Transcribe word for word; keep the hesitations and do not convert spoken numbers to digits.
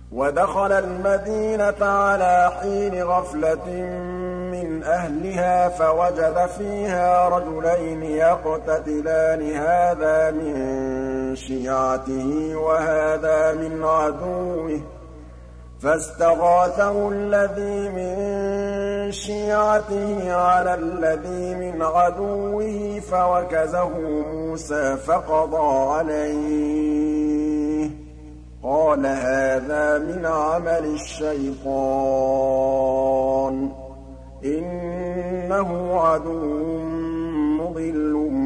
وَدَخَلَ الْمَدِينَةَ عَلَىٰ حِينِ غَفْلَةٍ مِّنْ أَهْلِهَا فَوَجَدَ فِيهَا رَجُلَيْنِ يَقْتَتِلَانِ هَٰذَا مِن شِيعَتِهِ وَهَٰذَا مِنْ عَدُوِّهِ ۖ فَاسْتَغَاثَهُ الَّذِي مِن شِيعَتِهِ عَلَى الَّذِي مِنْ عَدُوِّهِ فَوَكَزَهُ مُوسَىٰ فَقَضَىٰ عَلَيْهِ ۖ قَالَ هَٰذَا مِنْ عَمَلِ الشَّيْطَانِ ۖ إِنَّهُ عَدُوٌّ مُّضِلٌّ